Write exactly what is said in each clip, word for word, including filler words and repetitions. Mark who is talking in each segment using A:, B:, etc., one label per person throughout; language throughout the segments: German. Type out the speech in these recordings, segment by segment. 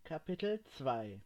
A: Kapitel zwei.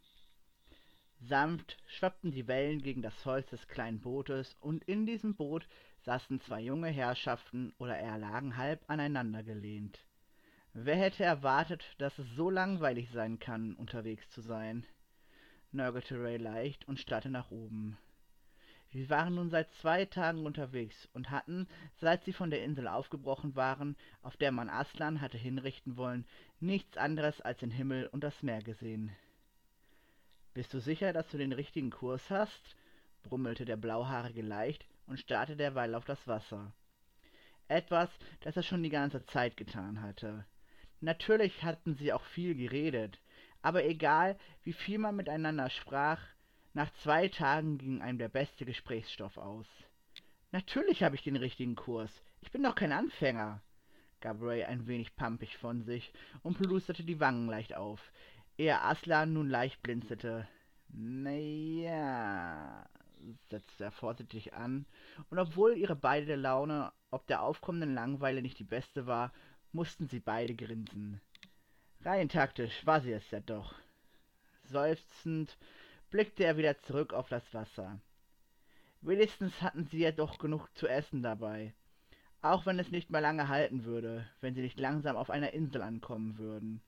A: Sanft schwappten die Wellen gegen das Holz des kleinen Bootes, und in diesem Boot saßen zwei junge Herrschaften, oder eher lagen halb aneinander gelehnt. Wer hätte erwartet, dass es so langweilig sein kann, unterwegs zu sein? Nörgelte Ray leicht und starrte nach oben. Sie waren nun seit zwei Tagen unterwegs und hatten, seit sie von der Insel aufgebrochen waren, auf der man Aslan hatte hinrichten wollen, nichts anderes als den Himmel und das Meer gesehen. »Bist du sicher, dass du den richtigen Kurs hast?« brummelte der Blauhaarige leicht und starrte derweil auf das Wasser. Etwas, das er schon die ganze Zeit getan hatte. Natürlich hatten sie auch viel geredet, aber egal, wie viel man miteinander sprach, nach zwei Tagen ging einem der beste Gesprächsstoff aus. »Natürlich habe ich den richtigen Kurs. Ich bin doch kein Anfänger«, gab Ray ein wenig pampig von sich und plusterte die Wangen leicht auf, ehe Aslan nun leicht blinzelte. »Na ja«, setzte er vorsichtig an, und obwohl ihre beide Laune ob der aufkommenden Langeweile nicht die beste war, mussten sie beide grinsen. Rein taktisch war sie es ja doch. Seufzend blickte er wieder zurück auf das Wasser. Wenigstens hatten sie ja doch genug zu essen dabei, auch wenn es nicht mehr lange halten würde, wenn sie nicht langsam auf einer Insel ankommen würden.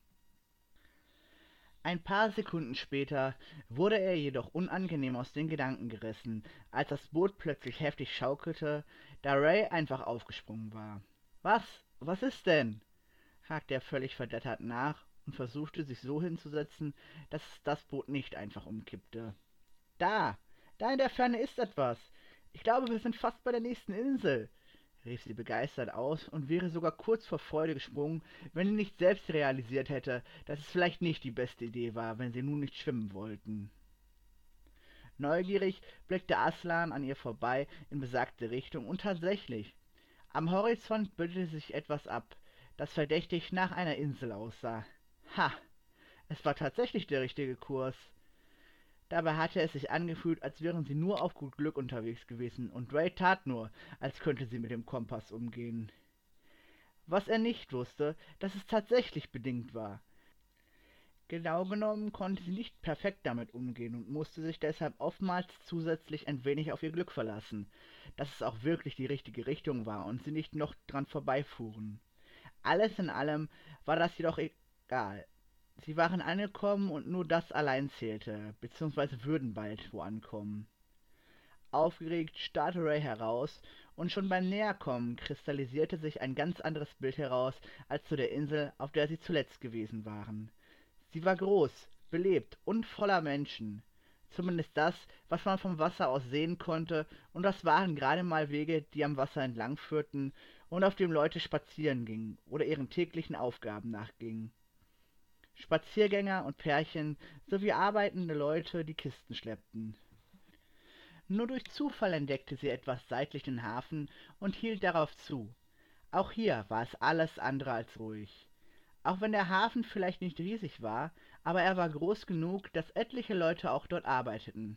A: Ein paar Sekunden später wurde er jedoch unangenehm aus den Gedanken gerissen, als das Boot plötzlich heftig schaukelte, da Ray einfach aufgesprungen war. »Was? Was ist denn?« hakte er völlig verdattert nach und versuchte, sich so hinzusetzen, dass das Boot nicht einfach umkippte. »Da! Da in der Ferne ist etwas! Ich glaube, wir sind fast bei der nächsten Insel«, rief sie begeistert aus und wäre sogar kurz vor Freude gesprungen, wenn sie nicht selbst realisiert hätte, dass es vielleicht nicht die beste Idee war, wenn sie nun nicht schwimmen wollten. Neugierig blickte Aslan an ihr vorbei in besagte Richtung, und tatsächlich, am Horizont bildete sich etwas ab, das verdächtig nach einer Insel aussah. Ha! Es war tatsächlich der richtige Kurs. Dabei hatte es sich angefühlt, als wären sie nur auf gut Glück unterwegs gewesen, und Ray tat nur, als könnte sie mit dem Kompass umgehen. Was er nicht wusste, dass es tatsächlich bedingt war. Genau genommen konnte sie nicht perfekt damit umgehen und musste sich deshalb oftmals zusätzlich ein wenig auf ihr Glück verlassen, dass es auch wirklich die richtige Richtung war und sie nicht noch dran vorbeifuhren. Alles in allem war das jedoch egal. Sie waren angekommen und nur das allein zählte, beziehungsweise würden bald wo ankommen. Aufgeregt starrte Ray heraus, und schon beim Näherkommen kristallisierte sich ein ganz anderes Bild heraus als zu der Insel, auf der sie zuletzt gewesen waren. Sie war groß, belebt und voller Menschen. Zumindest das, was man vom Wasser aus sehen konnte, und das waren gerade mal Wege, die am Wasser entlang führten und auf dem Leute spazieren gingen oder ihren täglichen Aufgaben nachgingen. Spaziergänger und Pärchen sowie arbeitende Leute, die Kisten schleppten. Nur durch Zufall entdeckte sie etwas seitlich den Hafen und hielt darauf zu. Auch hier war es alles andere als ruhig. Auch wenn der Hafen vielleicht nicht riesig war, aber er war groß genug, dass etliche Leute auch dort arbeiteten.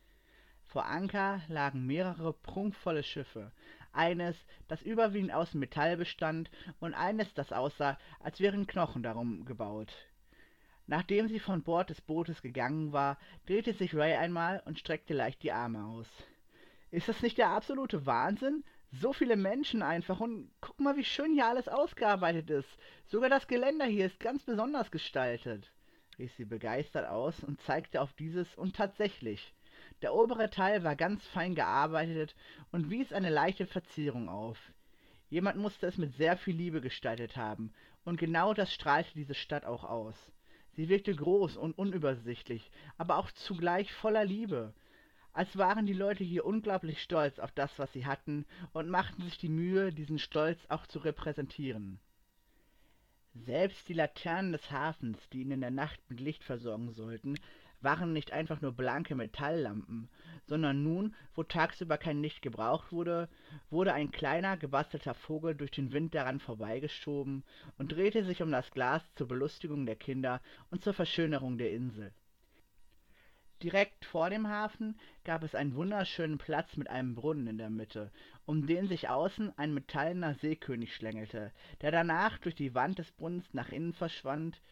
A: Vor Anker lagen mehrere prunkvolle Schiffe, eines, das überwiegend aus Metall bestand, und eines, das aussah, als wären Knochen darum gebaut. Nachdem sie von Bord des Bootes gegangen war, drehte sich Ray einmal und streckte leicht die Arme aus. »Ist das nicht der absolute Wahnsinn? So viele Menschen einfach, und guck mal, wie schön hier alles ausgearbeitet ist. Sogar das Geländer hier ist ganz besonders gestaltet«, rief sie begeistert aus und zeigte auf dieses, und tatsächlich, der obere Teil war ganz fein gearbeitet und wies eine leichte Verzierung auf. Jemand musste es mit sehr viel Liebe gestaltet haben, und genau das strahlte diese Stadt auch aus. Sie wirkte groß und unübersichtlich, aber auch zugleich voller Liebe, als waren die Leute hier unglaublich stolz auf das, was sie hatten, und machten sich die Mühe, diesen Stolz auch zu repräsentieren. Selbst die Laternen des Hafens, die ihn in der Nacht mit Licht versorgen sollten, waren nicht einfach nur blanke Metalllampen, sondern nun, wo tagsüber kein Licht gebraucht wurde, wurde ein kleiner, gebastelter Vogel durch den Wind daran vorbeigeschoben und drehte sich um das Glas zur Belustigung der Kinder und zur Verschönerung der Insel. Direkt vor dem Hafen gab es einen wunderschönen Platz mit einem Brunnen in der Mitte, um den sich außen ein metallener Seekönig schlängelte, der danach durch die Wand des Brunnens nach innen verschwand,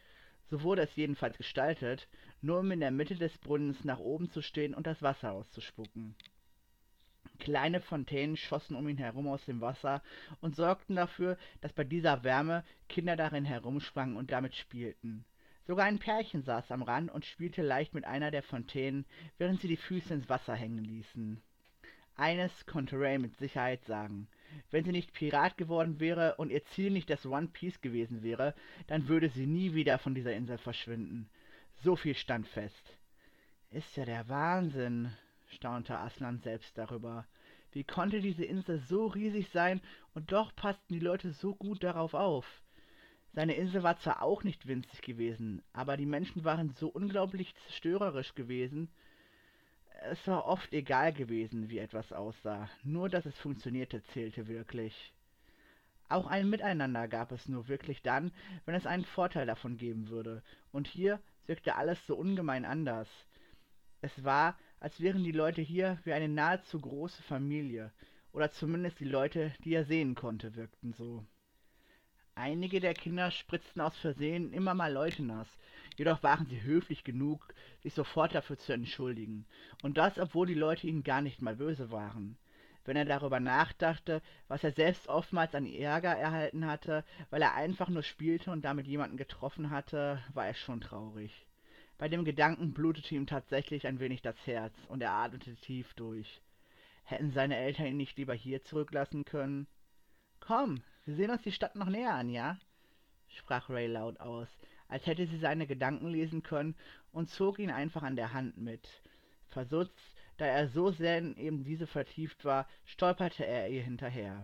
A: So wurde es jedenfalls gestaltet, nur um in der Mitte des Brunnens nach oben zu stehen und das Wasser auszuspucken. Kleine Fontänen schossen um ihn herum aus dem Wasser und sorgten dafür, dass bei dieser Wärme Kinder darin herumsprangen und damit spielten. Sogar ein Pärchen saß am Rand und spielte leicht mit einer der Fontänen, während sie die Füße ins Wasser hängen ließen. Eines konnte Ray mit Sicherheit sagen: Wenn sie nicht Pirat geworden wäre und ihr Ziel nicht das One Piece gewesen wäre, dann würde sie nie wieder von dieser Insel verschwinden. So viel stand fest. Ist ja der Wahnsinn, staunte Aslan selbst darüber. Wie konnte diese Insel so riesig sein und doch passten die Leute so gut darauf auf? Seine Insel war zwar auch nicht winzig gewesen, aber die Menschen waren so unglaublich zerstörerisch gewesen. Es war oft egal gewesen, wie etwas aussah, nur dass es funktionierte zählte wirklich. Auch ein Miteinander gab es nur wirklich dann, wenn es einen Vorteil davon geben würde, und hier wirkte alles so ungemein anders. Es war, als wären die Leute hier wie eine nahezu große Familie, oder zumindest die Leute, die er sehen konnte, wirkten so. Einige der Kinder spritzten aus Versehen immer mal Leute nass, jedoch waren sie höflich genug, sich sofort dafür zu entschuldigen, und das, obwohl die Leute ihnen gar nicht mal böse waren. Wenn er darüber nachdachte, was er selbst oftmals an Ärger erhalten hatte, weil er einfach nur spielte und damit jemanden getroffen hatte, war er schon traurig. Bei dem Gedanken blutete ihm tatsächlich ein wenig das Herz, und er atmete tief durch. Hätten seine Eltern ihn nicht lieber hier zurücklassen können? »Komm, wir sehen uns die Stadt noch näher an, ja?« sprach Ray laut aus, als hätte sie seine Gedanken lesen können, und zog ihn einfach an der Hand mit. Verdutzt, da er so sehr in eben diese vertieft war, stolperte er ihr hinterher.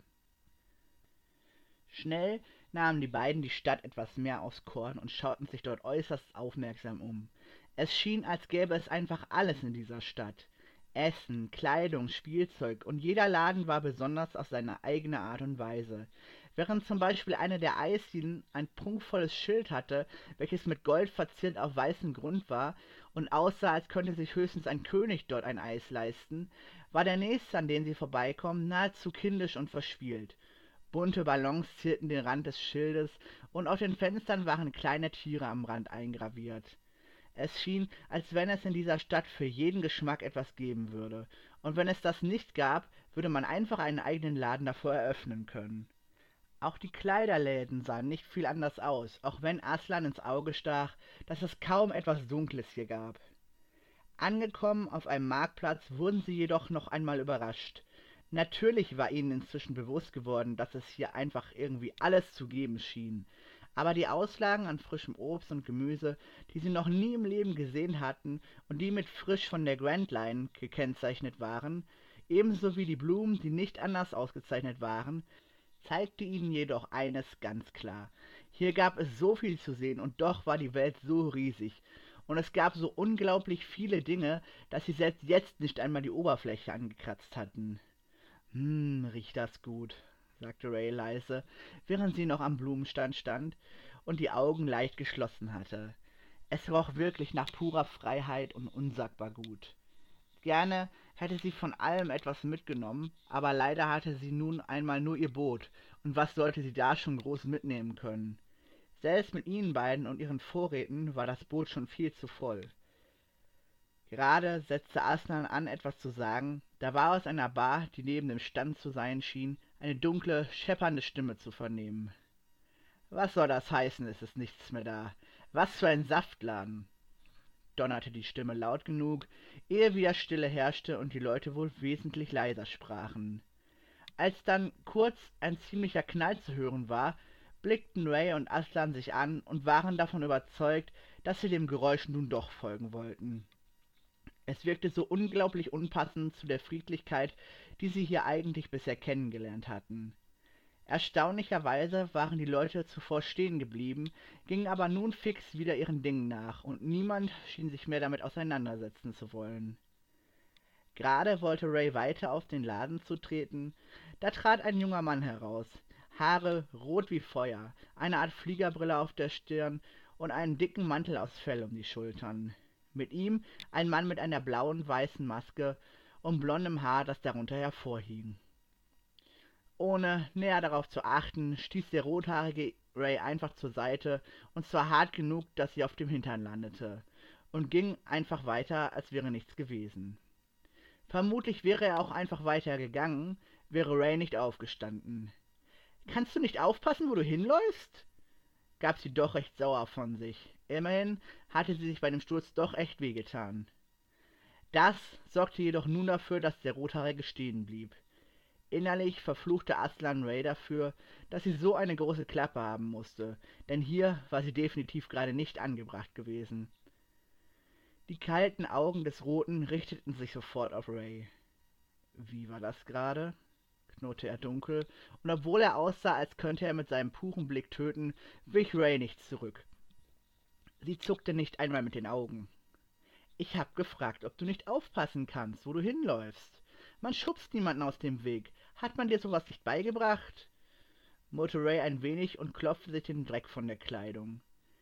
A: Schnell nahmen die beiden die Stadt etwas mehr aufs Korn und schauten sich dort äußerst aufmerksam um. Es schien, als gäbe es einfach alles in dieser Stadt. Essen, Kleidung, Spielzeug, und jeder Laden war besonders auf seine eigene Art und Weise. Während zum Beispiel eine der Eisdielen ein prunkvolles Schild hatte, welches mit Gold verziert auf weißem Grund war und aussah, als könnte sich höchstens ein König dort ein Eis leisten, war der nächste, an den sie vorbeikommen, nahezu kindisch und verspielt. Bunte Ballons zierten den Rand des Schildes, und auf den Fenstern waren kleine Tiere am Rand eingraviert. Es schien, als wenn es in dieser Stadt für jeden Geschmack etwas geben würde, und wenn es das nicht gab, würde man einfach einen eigenen Laden davor eröffnen können. Auch die Kleiderläden sahen nicht viel anders aus, auch wenn Aslan ins Auge stach, dass es kaum etwas Dunkles hier gab. Angekommen auf einem Marktplatz wurden sie jedoch noch einmal überrascht. Natürlich war ihnen inzwischen bewusst geworden, dass es hier einfach irgendwie alles zu geben schien, aber die Auslagen an frischem Obst und Gemüse, die sie noch nie im Leben gesehen hatten und die mit frisch von der Grand Line gekennzeichnet waren, ebenso wie die Blumen, die nicht anders ausgezeichnet waren, zeigte ihnen jedoch eines ganz klar: Hier gab es so viel zu sehen, und doch war die Welt so riesig, und es gab so unglaublich viele Dinge, dass sie selbst jetzt nicht einmal die Oberfläche angekratzt hatten. »Hm, riecht das gut«, sagte Ray leise, während sie noch am Blumenstand stand und die Augen leicht geschlossen hatte. Es roch wirklich nach purer Freiheit und unsagbar gut. Gerne hätte sie von allem etwas mitgenommen, aber leider hatte sie nun einmal nur ihr Boot, und was sollte sie da schon groß mitnehmen können? Selbst mit ihnen beiden und ihren Vorräten war das Boot schon viel zu voll. Gerade setzte Aslan an, etwas zu sagen, da war aus einer Bar, die neben dem Stand zu sein schien, eine dunkle, scheppernde Stimme zu vernehmen. »Was soll das heißen, es ist nichts mehr da? Was für ein Saftladen!« donnerte die Stimme laut genug, ehe wieder Stille herrschte und die Leute wohl wesentlich leiser sprachen. Als dann kurz ein ziemlicher Knall zu hören war, blickten Ray und Aslan sich an und waren davon überzeugt, dass sie dem Geräusch nun doch folgen wollten. Es wirkte so unglaublich unpassend zu der Friedlichkeit, die sie hier eigentlich bisher kennengelernt hatten. Erstaunlicherweise waren die Leute zuvor stehen geblieben, gingen aber nun fix wieder ihren Dingen nach, und niemand schien sich mehr damit auseinandersetzen zu wollen. Gerade wollte Ray weiter auf den Laden zutreten, da trat ein junger Mann heraus, Haare rot wie Feuer, eine Art Fliegerbrille auf der Stirn und einen dicken Mantel aus Fell um die Schultern. Mit ihm ein Mann mit einer blauen, weißen Maske und blondem Haar, das darunter hervorhing. Ohne näher darauf zu achten, stieß der Rothaarige Ray einfach zur Seite, und zwar hart genug, dass sie auf dem Hintern landete, und ging einfach weiter, als wäre nichts gewesen. Vermutlich wäre er auch einfach weiter gegangen, wäre Ray nicht aufgestanden. »Kannst du nicht aufpassen, wo du hinläufst?« gab sie doch recht sauer von sich. Immerhin hatte sie sich bei dem Sturz doch echt wehgetan. Das sorgte jedoch nun dafür, dass der Rothaarige stehen blieb. Innerlich verfluchte Aslan Ray dafür, dass sie so eine große Klappe haben musste, denn hier war sie definitiv gerade nicht angebracht gewesen. Die kalten Augen des Roten richteten sich sofort auf Ray. Wie war das gerade? Knurrte er dunkel, und obwohl er aussah, als könnte er mit seinem puren Blick töten, wich Ray nicht zurück. Sie zuckte nicht einmal mit den Augen. »Ich hab gefragt, ob du nicht aufpassen kannst, wo du hinläufst. Man schubst niemanden aus dem Weg. Hat man dir sowas nicht beigebracht?« murrte Ray ein wenig und klopfte sich den Dreck von der Kleidung.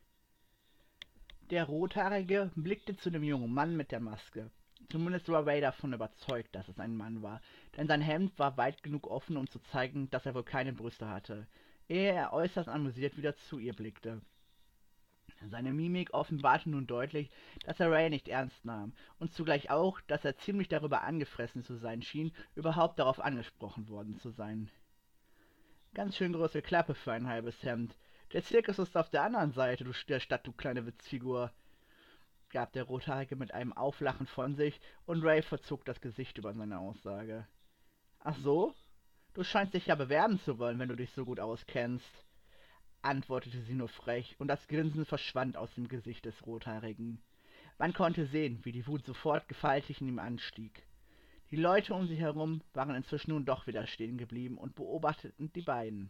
A: Der Rothaarige blickte zu dem jungen Mann mit der Maske. Zumindest war Ray davon überzeugt, dass es ein Mann war, denn sein Hemd war weit genug offen, um zu zeigen, dass er wohl keine Brüste hatte, ehe er äußerst amüsiert wieder zu ihr blickte. Seine Mimik offenbarte nun deutlich, dass er Ray nicht ernst nahm, und zugleich auch, dass er ziemlich darüber angefressen zu sein schien, überhaupt darauf angesprochen worden zu sein. »Ganz schön große Klappe für ein halbes Hemd. Der Zirkus ist auf der anderen Seite du der Stadt, du kleine Witzfigur«, gab der Rothaarige mit einem Auflachen von sich, und Ray verzog das Gesicht über seine Aussage. »Ach so? Du scheinst dich ja bewerben zu wollen, wenn du dich so gut auskennst«, antwortete sie nur frech, und das Grinsen verschwand aus dem Gesicht des Rothaarigen. Man konnte sehen, wie die Wut sofort gewaltig in ihm anstieg. Die Leute um sie herum waren inzwischen nun doch wieder stehen geblieben und beobachteten die beiden.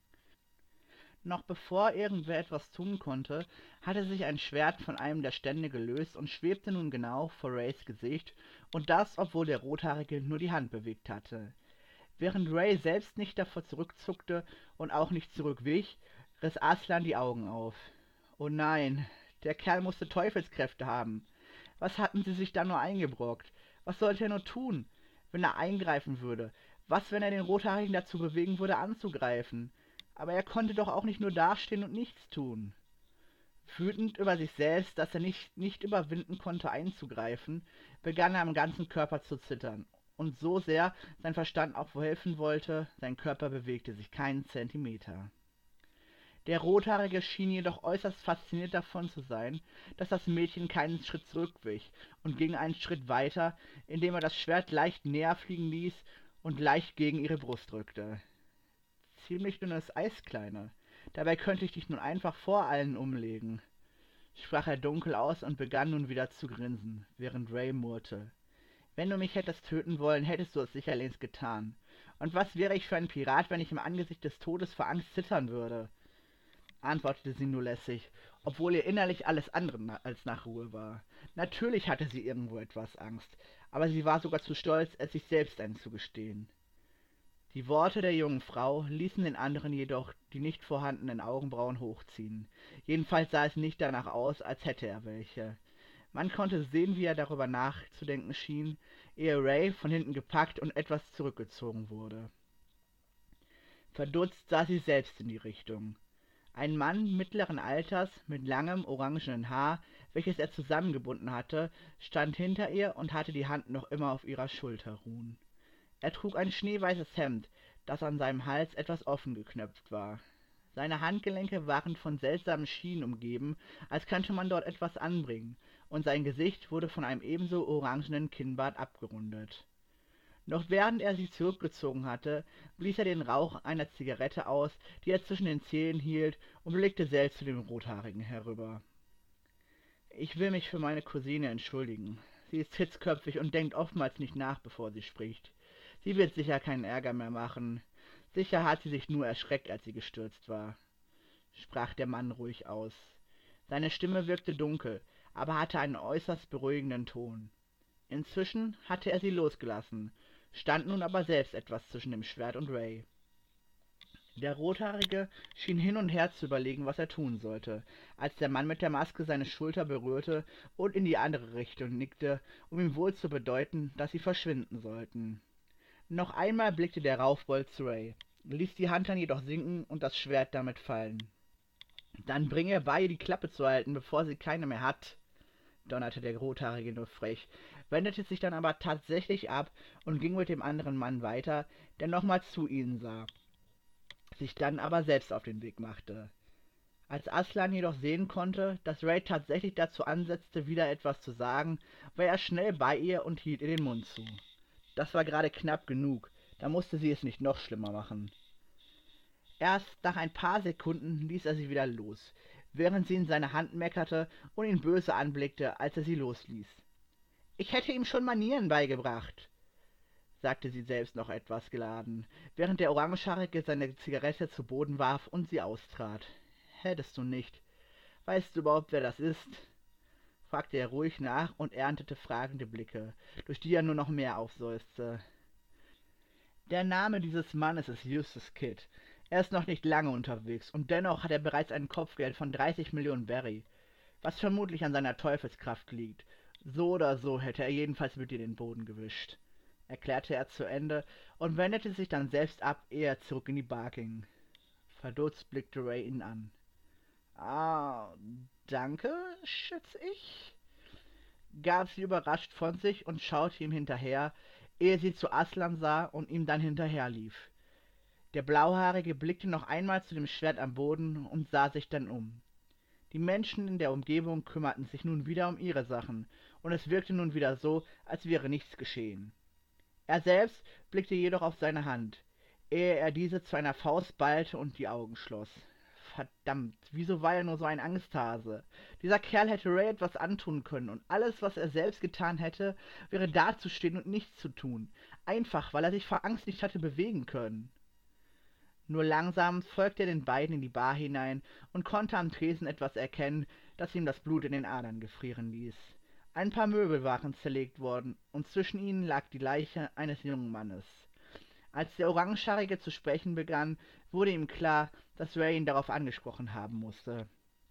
A: Noch bevor irgendwer etwas tun konnte, hatte sich ein Schwert von einem der Stände gelöst und schwebte nun genau vor Rays Gesicht, und das, obwohl der Rothaarige nur die Hand bewegt hatte. Während Ray selbst nicht davor zurückzuckte und auch nicht zurückwich, riss Aslan die Augen auf. Oh nein, der Kerl musste Teufelskräfte haben. Was hatten sie sich da nur eingebrockt? Was sollte er nur tun, wenn er eingreifen würde? Was, wenn er den Rothaarigen dazu bewegen würde, anzugreifen? Aber er konnte doch auch nicht nur dastehen und nichts tun. Wütend über sich selbst, dass er nicht, nicht überwinden konnte, einzugreifen, begann er am ganzen Körper zu zittern. Und so sehr sein Verstand auch helfen wollte, sein Körper bewegte sich keinen Zentimeter. Der Rothaarige schien jedoch äußerst fasziniert davon zu sein, dass das Mädchen keinen Schritt zurückwich, und ging einen Schritt weiter, indem er das Schwert leicht näher fliegen ließ und leicht gegen ihre Brust drückte. »Ziemlich dünnes Eis, Kleine. Dabei könnte ich dich nun einfach vor allen umlegen«, sprach er dunkel aus und begann nun wieder zu grinsen, während Ray murrte. »Wenn du mich hättest töten wollen, hättest du es sicher längst getan. Und was wäre ich für ein Pirat, wenn ich im Angesicht des Todes vor Angst zittern würde?«, antwortete sie nur lässig, obwohl ihr innerlich alles andere als nach Ruhe war. Natürlich hatte sie irgendwo etwas Angst, aber sie war sogar zu stolz, es sich selbst einzugestehen. Die Worte der jungen Frau ließen den anderen jedoch die nicht vorhandenen Augenbrauen hochziehen. Jedenfalls sah es nicht danach aus, als hätte er welche. Man konnte sehen, wie er darüber nachzudenken schien, ehe Ray von hinten gepackt und etwas zurückgezogen wurde. Verdutzt sah sie selbst in die Richtung. Ein Mann mittleren Alters mit langem orangenen Haar, welches er zusammengebunden hatte, stand hinter ihr und hatte die Hand noch immer auf ihrer Schulter ruhen. Er trug ein schneeweißes Hemd, das an seinem Hals etwas offen geknöpft war. Seine Handgelenke waren von seltsamen Schienen umgeben, als könnte man dort etwas anbringen, und sein Gesicht wurde von einem ebenso orangenen Kinnbart abgerundet. Noch während er sich zurückgezogen hatte, blies er den Rauch einer Zigarette aus, die er zwischen den Zähnen hielt, und blickte selbst zu dem Rothaarigen herüber. »Ich will mich für meine Cousine entschuldigen. Sie ist hitzköpfig und denkt oftmals nicht nach, bevor sie spricht. Sie wird sicher keinen Ärger mehr machen. Sicher hat sie sich nur erschreckt, als sie gestürzt war«, sprach der Mann ruhig aus. Seine Stimme wirkte dunkel, aber hatte einen äußerst beruhigenden Ton. Inzwischen hatte er sie losgelassen, stand nun aber selbst etwas zwischen dem Schwert und Ray. Der Rothaarige schien hin und her zu überlegen, was er tun sollte, als der Mann mit der Maske seine Schulter berührte und in die andere Richtung nickte, um ihm wohl zu bedeuten, dass sie verschwinden sollten. Noch einmal blickte der Raufbold zu Ray, ließ die Hand dann jedoch sinken und das Schwert damit fallen. Dann bring ihr bei, ihr die Klappe zu halten, bevor sie keine mehr hat, donnerte der Rothaarige nur frech, wendete sich dann aber tatsächlich ab und ging mit dem anderen Mann weiter, der nochmals zu ihnen sah, sich dann aber selbst auf den Weg machte. Als Aslan jedoch sehen konnte, dass Ray tatsächlich dazu ansetzte, wieder etwas zu sagen, war er schnell bei ihr und hielt ihr den Mund zu. Das war gerade knapp genug, da musste sie es nicht noch schlimmer machen. Erst nach ein paar Sekunden ließ er sie wieder los, während sie in seine Hand meckerte und ihn böse anblickte, als er sie losließ. »Ich hätte ihm schon Manieren beigebracht«, sagte sie selbst noch etwas geladen, während der Orangehaarige seine Zigarette zu Boden warf und sie austrat. »Hättest du nicht. Weißt du überhaupt, wer das ist?« fragte er ruhig nach und erntete fragende Blicke, durch die er nur noch mehr aufseufzte. »Der Name dieses Mannes ist Eustace Kidd. Er ist noch nicht lange unterwegs, und dennoch hat er bereits ein Kopfgeld von dreißig Millionen Berry, was vermutlich an seiner Teufelskraft liegt. So oder so hätte er jedenfalls mit dir den Boden gewischt«, erklärte er zu Ende und wendete sich dann selbst ab, ehe er zurück in die Bar ging. Verdutzt blickte Ray ihn an. »Ah, danke, schätze ich«, gab sie überrascht von sich und schaute ihm hinterher, ehe sie zu Aslan sah und ihm dann hinterherlief. Der Blauhaarige blickte noch einmal zu dem Schwert am Boden und sah sich dann um. Die Menschen in der Umgebung kümmerten sich nun wieder um ihre Sachen, und es wirkte nun wieder so, als wäre nichts geschehen. Er selbst blickte jedoch auf seine Hand, ehe er diese zu einer Faust ballte und die Augen schloss. Verdammt, wieso war er nur so ein Angsthase? Dieser Kerl hätte Ray etwas antun können, und alles, was er selbst getan hätte, wäre dazustehen und nichts zu tun, einfach weil er sich vor Angst nicht hatte bewegen können. Nur langsam folgte er den beiden in die Bar hinein und konnte am Tresen etwas erkennen, das ihm das Blut in den Adern gefrieren ließ. Ein paar Möbel waren zerlegt worden, und zwischen ihnen lag die Leiche eines jungen Mannes. Als der Orangehaarige zu sprechen begann, wurde ihm klar, dass Ray ihn darauf angesprochen haben musste.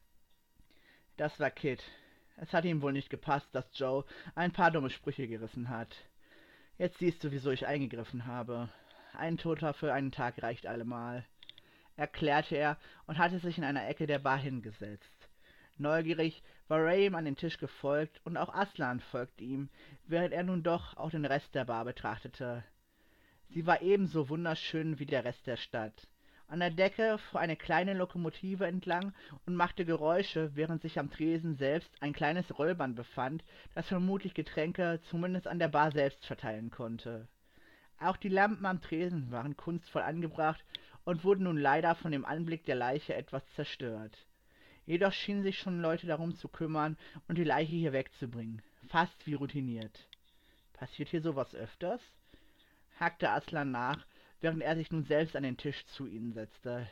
A: Das war Kidd. Es hat ihm wohl nicht gepasst, dass Joe ein paar dumme Sprüche gerissen hat. Jetzt siehst du, wieso ich eingegriffen habe. Ein Toter für einen Tag reicht allemal, erklärte er und hatte sich in einer Ecke der Bar hingesetzt. Neugierig war Ray ihm an den Tisch gefolgt, und auch Aslan folgte ihm, während er nun doch auch den Rest der Bar betrachtete. Sie war ebenso wunderschön wie der Rest der Stadt. An der Decke fuhr eine kleine Lokomotive entlang und machte Geräusche, während sich am Tresen selbst ein kleines Rollband befand, das vermutlich Getränke zumindest an der Bar selbst verteilen konnte. Auch die Lampen am Tresen waren kunstvoll angebracht und wurden nun leider von dem Anblick der Leiche etwas zerstört. Jedoch schienen sich schon Leute darum zu kümmern und die Leiche hier wegzubringen, fast wie routiniert. »Passiert hier sowas öfters?« hackte Aslan nach, während er sich nun selbst an den Tisch zu ihnen setzte.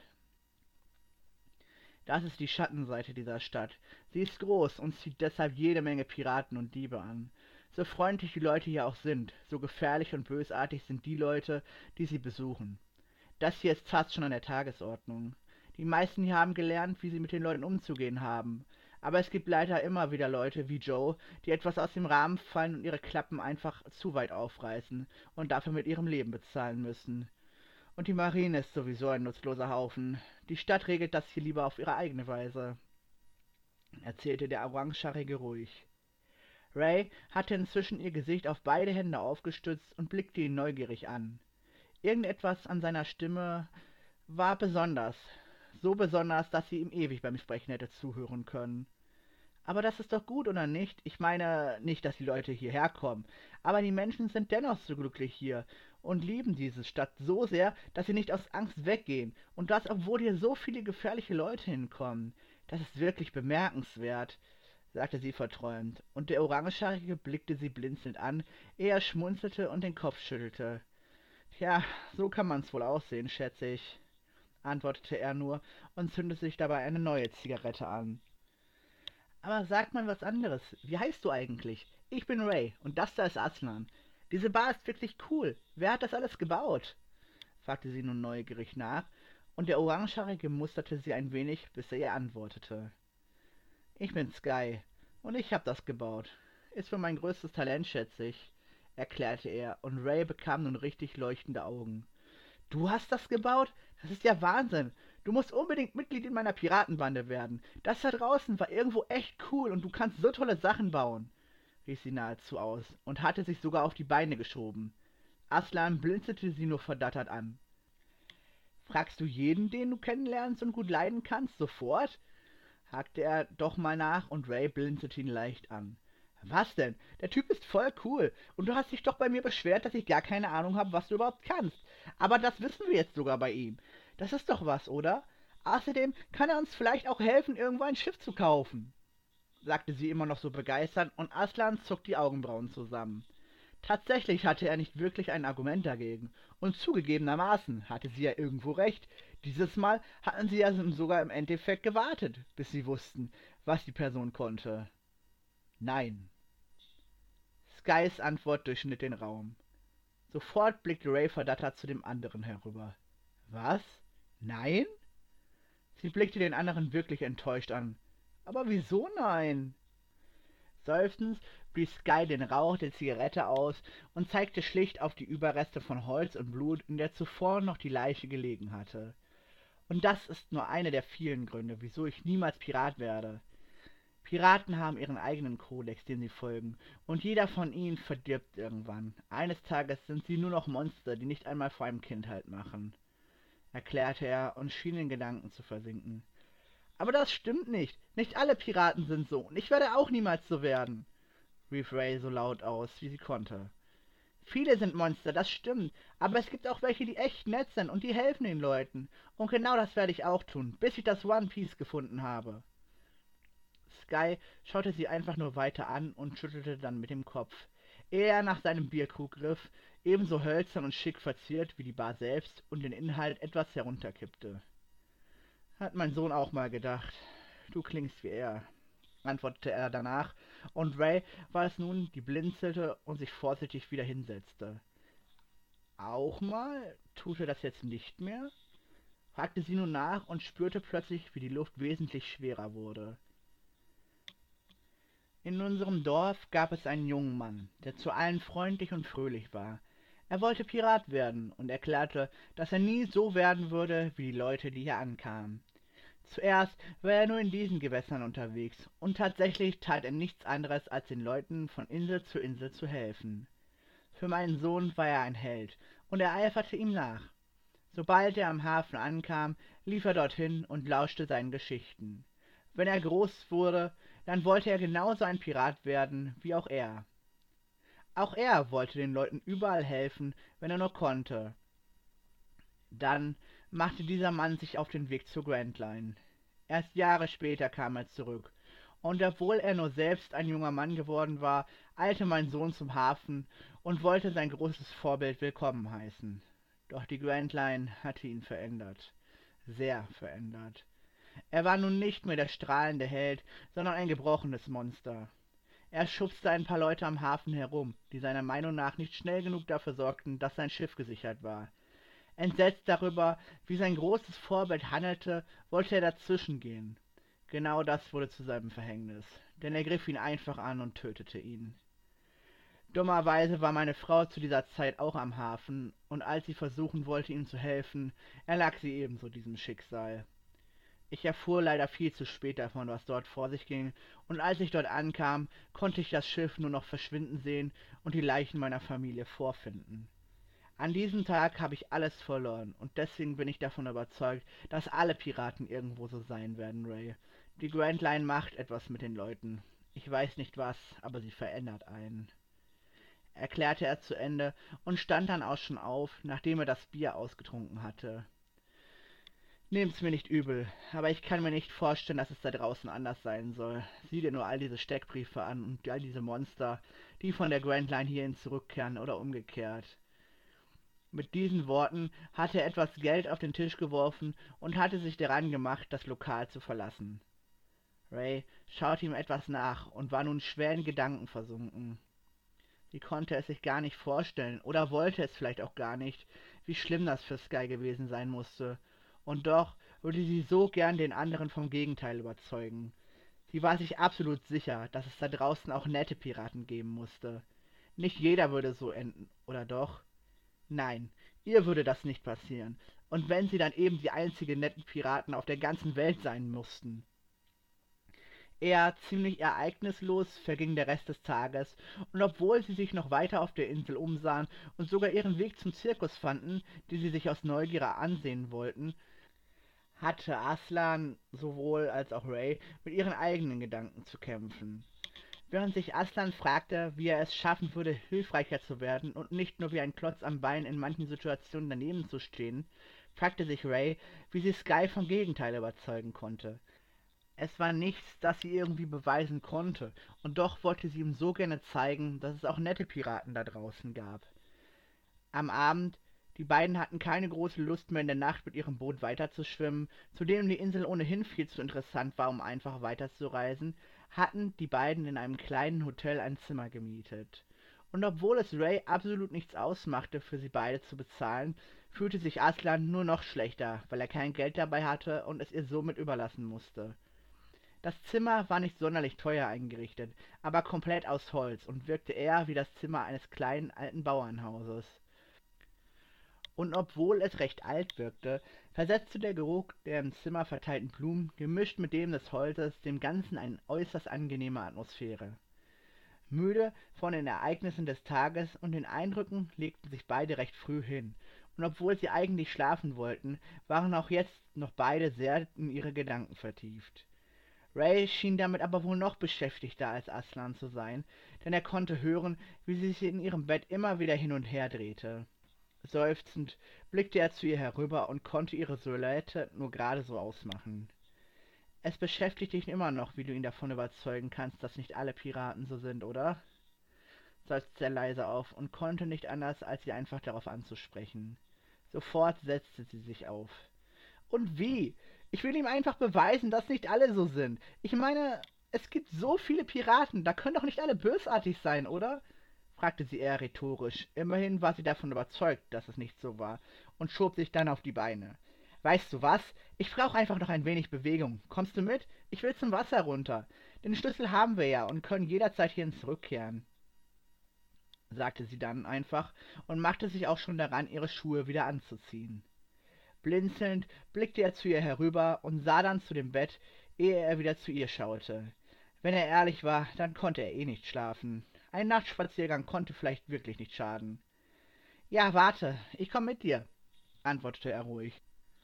A: »Das ist die Schattenseite dieser Stadt. Sie ist groß und zieht deshalb jede Menge Piraten und Diebe an. So freundlich die Leute hier auch sind, so gefährlich und bösartig sind die Leute, die sie besuchen. Das hier ist fast schon an der Tagesordnung. Die meisten hier haben gelernt, wie sie mit den Leuten umzugehen haben. Aber es gibt leider immer wieder Leute wie Joe, die etwas aus dem Rahmen fallen und ihre Klappen einfach zu weit aufreißen und dafür mit ihrem Leben bezahlen müssen. Und die Marine ist sowieso ein nutzloser Haufen. Die Stadt regelt das hier lieber auf ihre eigene Weise«, erzählte der Orangehaarige ruhig. Ray hatte inzwischen ihr Gesicht auf beide Hände aufgestützt und blickte ihn neugierig an. Irgendetwas an seiner Stimme war besonders, so besonders, dass sie ihm ewig beim Sprechen hätte zuhören können. »Aber das ist doch gut, oder nicht? Ich meine nicht, dass die Leute hierher kommen, aber die Menschen sind dennoch so glücklich hier und lieben diese Stadt so sehr, dass sie nicht aus Angst weggehen, und das, obwohl hier so viele gefährliche Leute hinkommen. Das ist wirklich bemerkenswert«, sagte sie verträumt, und der Orangehaarige blickte sie blinzelnd an, ehe er schmunzelte und den Kopf schüttelte. »Tja, so kann man's wohl aussehen, schätze ich«, antwortete er nur und zündete sich dabei eine neue Zigarette an. »Aber sag mal was anderes. Wie heißt du eigentlich? Ich bin Ray, und das da ist Aslan. Diese Bar ist wirklich cool. Wer hat das alles gebaut?« fragte sie nun neugierig nach, und der Orangehaarige musterte sie ein wenig, bis er ihr antwortete. »Ich bin Sky, und ich hab das gebaut. Ist wohl mein größtes Talent, schätze ich«, erklärte er, und Ray bekam nun richtig leuchtende Augen. »Du hast das gebaut? Das ist ja Wahnsinn. du musst unbedingt Mitglied in meiner Piratenbande werden. Das da draußen war irgendwo echt cool und du kannst so tolle Sachen bauen, rief sie nahezu aus und hatte sich sogar auf die Beine geschoben. Aslan blinzelte sie nur verdattert an. »Fragst du jeden, den du kennenlernst und gut leiden kannst, sofort?« hakte er doch mal nach und Ray blinzelte ihn leicht an. »Was denn? Der Typ ist voll cool und du hast dich doch bei mir beschwert, dass ich gar keine Ahnung habe, was du überhaupt kannst. Aber das wissen wir jetzt sogar bei ihm. Das ist doch was, oder? Außerdem kann er uns vielleicht auch helfen, irgendwo ein Schiff zu kaufen«, sagte sie immer noch so begeistert und Aslan zog die Augenbrauen zusammen. Tatsächlich hatte er nicht wirklich ein Argument dagegen, und zugegebenermaßen hatte sie ja irgendwo recht. Dieses Mal hatten sie ja sogar im Endeffekt gewartet, bis sie wussten, was die Person konnte. Nein. Skys Antwort durchschnitt den Raum. Sofort blickte Ray verdattert zu dem anderen herüber. Was? Nein? Sie blickte den anderen wirklich enttäuscht an. Aber wieso nein? Seufzend blies Sky den Rauch der Zigarette aus und zeigte schlicht auf die Überreste von Holz und Blut, in der zuvor noch die Leiche gelegen hatte. Und das ist nur einer der vielen Gründe, wieso ich niemals Pirat werde. Piraten haben ihren eigenen Kodex, den sie folgen, und jeder von ihnen verdirbt irgendwann. Eines Tages sind sie nur noch Monster, die nicht einmal vor einem Kind Halt machen, erklärte er und schien in Gedanken zu versinken. Aber das stimmt nicht. Nicht alle Piraten sind so, und ich werde auch niemals so werden, rief Ray so laut aus, wie sie konnte. Viele sind Monster, das stimmt, aber es gibt auch welche, die echt nett sind und die helfen den Leuten. Und genau das werde ich auch tun, bis ich das One Piece gefunden habe. Sky schaute sie einfach nur weiter an und schüttelte dann mit dem Kopf, ehe er nach seinem Bierkrug griff, ebenso hölzern und schick verziert wie die Bar selbst, und den Inhalt etwas herunterkippte. Hat mein Sohn auch mal gedacht. Du klingst wie er, antwortete er danach, und Ray war es nun, die blinzelte und sich vorsichtig wieder hinsetzte. Auch mal? Tut er das jetzt nicht mehr? Fragte sie nun nach und spürte plötzlich, wie die Luft wesentlich schwerer wurde. In unserem Dorf gab es einen jungen Mann, der zu allen freundlich und fröhlich war. Er wollte Pirat werden und erklärte, dass er nie so werden würde wie die Leute, die hier ankamen. Zuerst war er nur in diesen Gewässern unterwegs, und tatsächlich tat er nichts anderes, als den Leuten von Insel zu Insel zu helfen. Für meinen Sohn war er ein Held, und er eiferte ihm nach. Sobald er am Hafen ankam, lief er dorthin und lauschte seinen Geschichten. Wenn er groß wurde, dann wollte er genauso ein Pirat werden wie auch er. Auch er wollte den Leuten überall helfen, wenn er nur konnte. Dann machte dieser Mann sich auf den Weg zur Grand Line. Erst Jahre später kam er zurück, und obwohl er nur selbst ein junger Mann geworden war, eilte mein Sohn zum Hafen und wollte sein großes Vorbild willkommen heißen. Doch die Grand Line hatte ihn verändert, sehr verändert. Er war nun nicht mehr der strahlende Held, sondern ein gebrochenes Monster. Er schubste ein paar Leute am Hafen herum, die seiner Meinung nach nicht schnell genug dafür sorgten, dass sein Schiff gesichert war. Entsetzt darüber, wie sein großes Vorbild handelte, wollte er dazwischengehen. Genau das wurde zu seinem Verhängnis, denn er griff ihn einfach an und tötete ihn. Dummerweise war meine Frau zu dieser Zeit auch am Hafen, und als sie versuchen wollte, ihm zu helfen, erlag sie ebenso diesem Schicksal. Ich erfuhr leider viel zu spät davon, was dort vor sich ging, und als ich dort ankam, konnte ich das Schiff nur noch verschwinden sehen und die Leichen meiner Familie vorfinden. An diesem Tag habe ich alles verloren, und deswegen bin ich davon überzeugt, dass alle Piraten irgendwo so sein werden, Ray. Die Grand Line macht etwas mit den Leuten. Ich weiß nicht was, aber sie verändert einen, erklärte er zu Ende und stand dann auch schon auf, nachdem er das Bier ausgetrunken hatte. Nehmt's mir nicht übel, aber ich kann mir nicht vorstellen, dass es da draußen anders sein soll. Sieh dir nur all diese Steckbriefe an und all diese Monster, die von der Grand Line hierhin zurückkehren oder umgekehrt. Mit diesen Worten hatte er etwas Geld auf den Tisch geworfen und hatte sich daran gemacht, das Lokal zu verlassen. Ray schaute ihm etwas nach und war nun schwer in Gedanken versunken. Sie konnte es sich gar nicht vorstellen, oder wollte es vielleicht auch gar nicht, wie schlimm das für Sky gewesen sein musste. Und doch würde sie so gern den anderen vom Gegenteil überzeugen. Sie war sich absolut sicher, dass es da draußen auch nette Piraten geben musste. Nicht jeder würde so enden, oder doch? Nein, ihr würde das nicht passieren, Und wenn sie dann eben die einzigen netten Piraten auf der ganzen Welt sein mussten. Eher ziemlich ereignislos verging der Rest des Tages, und obwohl sie sich noch weiter auf der Insel umsahen und sogar ihren Weg zum Zirkus fanden, den sie sich aus Neugier ansehen wollten, hatte Aslan sowohl als auch Ray mit ihren eigenen Gedanken zu kämpfen. Während sich Aslan fragte, wie er es schaffen würde, hilfreicher zu werden und nicht nur wie ein Klotz am Bein in manchen Situationen daneben zu stehen, fragte sich Ray, wie sie Sky vom Gegenteil überzeugen konnte. Es war nichts, das sie irgendwie beweisen konnte, und doch wollte sie ihm so gerne zeigen, dass es auch nette Piraten da draußen gab. Am Abend, die beiden hatten keine große Lust mehr in der Nacht mit ihrem Boot weiterzuschwimmen, zudem die Insel ohnehin viel zu interessant war, um einfach weiterzureisen, hatten die beiden in einem kleinen Hotel ein Zimmer gemietet. Und obwohl es Ray absolut nichts ausmachte, für sie beide zu bezahlen, fühlte sich Aslan nur noch schlechter, weil er kein Geld dabei hatte und es ihr somit überlassen musste. Das Zimmer war nicht sonderlich teuer eingerichtet, aber komplett aus Holz und wirkte eher wie das Zimmer eines kleinen alten Bauernhauses. Und obwohl es recht alt wirkte, versetzte der Geruch der im Zimmer verteilten Blumen, gemischt mit dem des Holzes, dem Ganzen eine äußerst angenehme Atmosphäre. Müde von den Ereignissen des Tages und den Eindrücken legten sich beide recht früh hin, und obwohl sie eigentlich schlafen wollten, waren auch jetzt noch beide sehr in ihre Gedanken vertieft. Ray schien damit aber wohl noch beschäftigter als Aslan zu sein, denn er konnte hören, wie sie sich in ihrem Bett immer wieder hin und her drehte. Seufzend blickte er zu ihr herüber und konnte ihre Silhouette nur gerade so ausmachen. »Es beschäftigt dich immer noch, wie du ihn davon überzeugen kannst, dass nicht alle Piraten so sind, oder?« seufzte er leise auf und konnte nicht anders, als sie einfach darauf anzusprechen. Sofort setzte sie sich auf. »Und wie? Ich will ihm einfach beweisen, dass nicht alle so sind. Ich meine, es gibt so viele Piraten, da können doch nicht alle bösartig sein, oder?« fragte sie eher rhetorisch. Immerhin war sie davon überzeugt, dass es nicht so war, und schob sich dann auf die Beine. »Weißt du was? Ich brauche einfach noch ein wenig Bewegung. Kommst du mit? Ich will zum Wasser runter. Den Schlüssel haben wir ja und können jederzeit hierhin zurückkehren«, sagte sie dann einfach und machte sich auch schon daran, ihre Schuhe wieder anzuziehen. Blinzelnd blickte er zu ihr herüber und sah dann zu dem Bett, ehe er wieder zu ihr schaute. Wenn er ehrlich war, dann konnte er eh nicht schlafen. Ein Nachtspaziergang konnte vielleicht wirklich nicht schaden. »Ja, warte, ich komm mit dir«, antwortete er ruhig,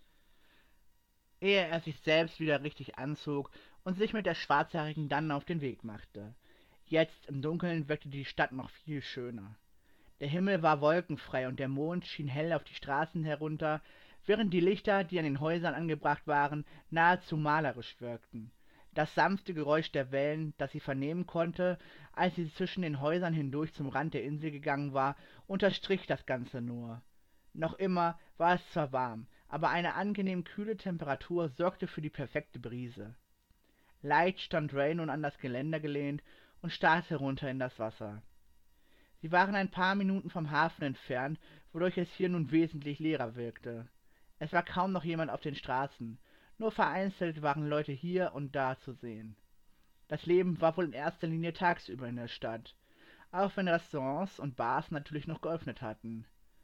A: ehe er sich selbst wieder richtig anzog und sich mit der Schwarzhaarigen dann auf den Weg machte. Jetzt im Dunkeln wirkte die Stadt noch viel schöner. Der Himmel war wolkenfrei und der Mond schien hell auf die Straßen herunter, während die Lichter, die an den Häusern angebracht waren, nahezu malerisch wirkten. Das sanfte Geräusch der Wellen, das sie vernehmen konnte, als sie zwischen den Häusern hindurch zum Rand der Insel gegangen war, unterstrich das Ganze nur. Noch immer war es zwar warm, aber eine angenehm kühle Temperatur sorgte für die perfekte Brise. Leicht stand Ray nun an das Geländer gelehnt und starrte herunter in das Wasser. Sie waren ein paar Minuten vom Hafen entfernt, wodurch es hier nun wesentlich leerer wirkte. Es war kaum noch jemand auf den Straßen, nur vereinzelt waren Leute hier und da zu sehen. Das Leben war wohl in erster Linie tagsüber in der Stadt, auch wenn Restaurants und Bars natürlich noch geöffnet hatten.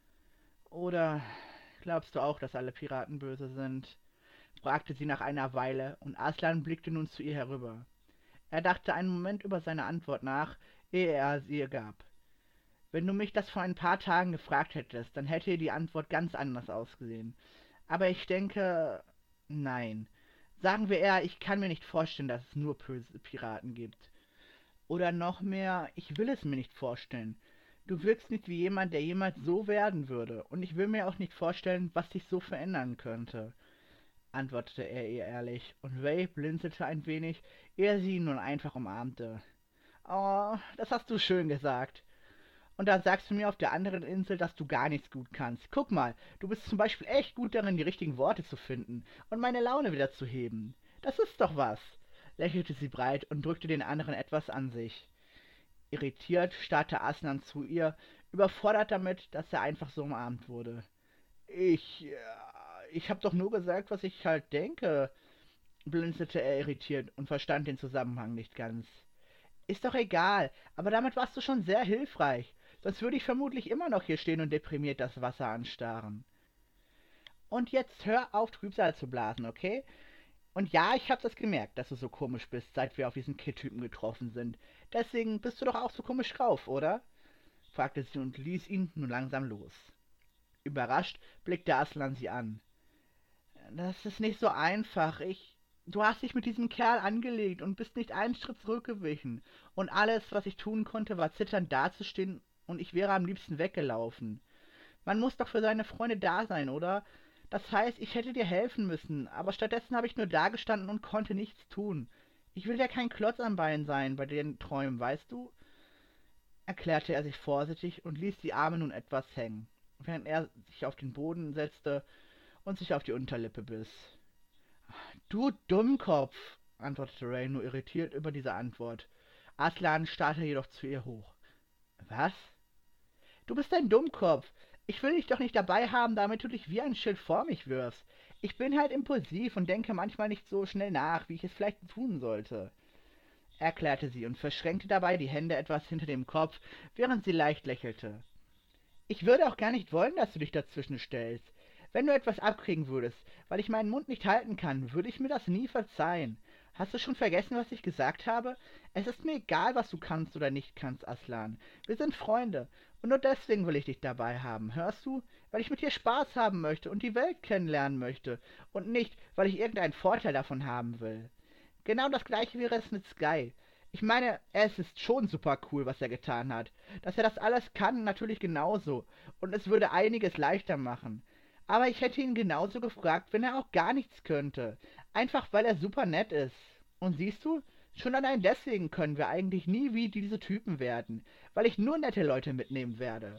A: »Oder glaubst du auch, dass alle Piraten böse sind?« fragte sie nach einer Weile, und Aslan blickte nun zu ihr herüber. Er dachte einen Moment über seine Antwort nach, ehe er sie ihr gab. »Wenn du mich das vor ein paar Tagen gefragt hättest, dann hätte die Antwort ganz anders ausgesehen. Aber ich denke, nein. Sagen wir eher, ich kann mir nicht vorstellen, dass es nur böse Piraten gibt. Oder noch mehr, ich will es mir nicht vorstellen. Du wirkst nicht wie jemand, der jemals so werden würde, und ich will mir auch nicht vorstellen, was sich so verändern könnte«, antwortete er ihr ehrlich, und Ray blinzelte ein wenig, ehe er sie nun einfach umarmte. »Oh, das hast du schön gesagt. Und dann sagst du mir auf der anderen Insel, dass du gar nichts gut kannst. Guck mal, du bist zum Beispiel echt gut darin, die richtigen Worte zu finden und meine Laune wieder zu heben. Das ist doch was«, lächelte sie breit und drückte den anderen etwas an sich. Irritiert starrte Aslan zu ihr, überfordert damit, dass er einfach so umarmt wurde. »Ich, äh, ich hab doch nur gesagt, was ich halt denke«, blinzelte er irritiert und verstand den Zusammenhang nicht ganz. »Ist doch egal, aber damit warst du schon sehr hilfreich. Sonst würde ich vermutlich immer noch hier stehen und deprimiert das Wasser anstarren.« Und jetzt hör auf, Trübsal zu blasen, okay? Und ja, ich hab das gemerkt, dass du so komisch bist, seit wir auf diesen Kid-Typen getroffen sind. Deswegen bist du doch auch so komisch drauf, oder? Fragte sie und ließ ihn nun langsam los. Überrascht blickte Aslan sie an. Das ist nicht so einfach. Ich. Du hast dich mit diesem Kerl angelegt und bist nicht einen Schritt zurückgewichen. Und alles, was ich tun konnte, war zitternd dazustehen und ich wäre am liebsten weggelaufen. Man muss doch für seine Freunde da sein, oder? Das heißt, ich hätte dir helfen müssen, aber stattdessen habe ich nur dagestanden und konnte nichts tun. Ich will ja kein Klotz am Bein sein bei den Träumen, weißt du? Erklärte er sich vorsichtig und ließ die Arme nun etwas hängen, während er sich auf den Boden setzte und sich auf die Unterlippe biss. Du Dummkopf, antwortete Ray nur irritiert über diese Antwort. Aslan starrte jedoch zu ihr hoch. Was? Du bist ein Dummkopf. Ich will dich doch nicht dabei haben, damit du dich wie ein Schild vor mich wirfst. Ich bin halt impulsiv und denke manchmal nicht so schnell nach, wie ich es vielleicht tun sollte, erklärte sie und verschränkte dabei die Hände etwas hinter dem Kopf, während sie leicht lächelte. Ich würde auch gar nicht wollen, dass du dich dazwischen stellst. Wenn du etwas abkriegen würdest, weil ich meinen Mund nicht halten kann, würde ich mir das nie verzeihen. Hast du schon vergessen, was ich gesagt habe? Es ist mir egal, was du kannst oder nicht kannst, Aslan. Wir sind Freunde. Und nur deswegen will ich dich dabei haben, hörst du? Weil ich mit dir Spaß haben möchte und die Welt kennenlernen möchte. Und nicht, weil ich irgendeinen Vorteil davon haben will. Genau das gleiche wäre es mit Sky. Ich meine, es ist schon super cool, was er getan hat. Dass er das alles kann, natürlich genauso. Und es würde einiges leichter machen. Aber ich hätte ihn genauso gefragt, wenn er auch gar nichts könnte. Einfach weil er super nett ist. Und siehst du, schon allein deswegen können wir eigentlich nie wie diese Typen werden, weil ich nur nette Leute mitnehmen werde.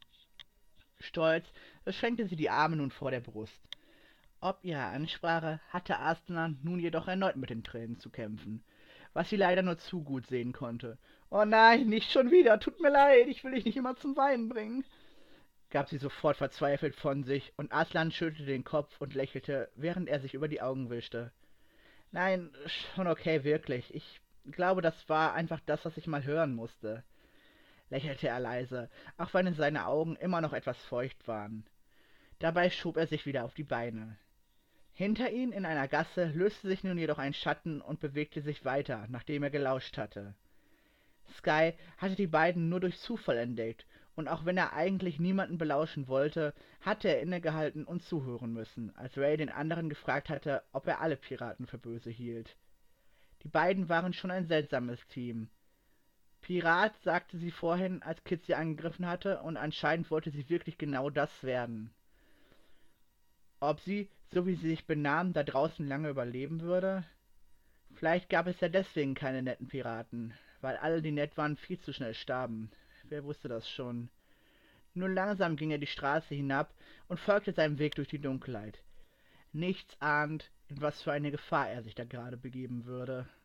A: Stolz verschränkte sie die Arme nun vor der Brust. Ob ihrer Ansprache hatte Aslan nun jedoch erneut mit den Tränen zu kämpfen, was sie leider nur zu gut sehen konnte. »Oh nein, nicht schon wieder, tut mir leid, ich will dich nicht immer zum Weinen bringen«, gab sie sofort verzweifelt von sich, und Aslan schüttelte den Kopf und lächelte, während er sich über die Augen wischte. »Nein, schon okay, wirklich. Ich glaube, das war einfach das, was ich mal hören musste«, lächelte er leise, auch wenn seine Augen immer noch etwas feucht waren. Dabei schob er sich wieder auf die Beine. Hinter ihm in einer Gasse löste sich nun jedoch ein Schatten und bewegte sich weiter, nachdem er gelauscht hatte. Sky hatte die beiden nur durch Zufall entdeckt, und auch wenn er eigentlich niemanden belauschen wollte, hatte er innegehalten und zuhören müssen, als Ray den anderen gefragt hatte, ob er alle Piraten für böse hielt. Die beiden waren schon ein seltsames Team. Pirat, sagte sie vorhin, als Kid sie angegriffen hatte, und anscheinend wollte sie wirklich genau das werden. Ob sie, so wie sie sich benahm, da draußen lange überleben würde? Vielleicht gab es ja deswegen keine netten Piraten, weil alle, die nett waren, viel zu schnell starben. Wer wusste das schon? Nur langsam ging er die Straße hinab und folgte seinem Weg durch die Dunkelheit. Nichts ahnt, in was für eine Gefahr er sich da gerade begeben würde.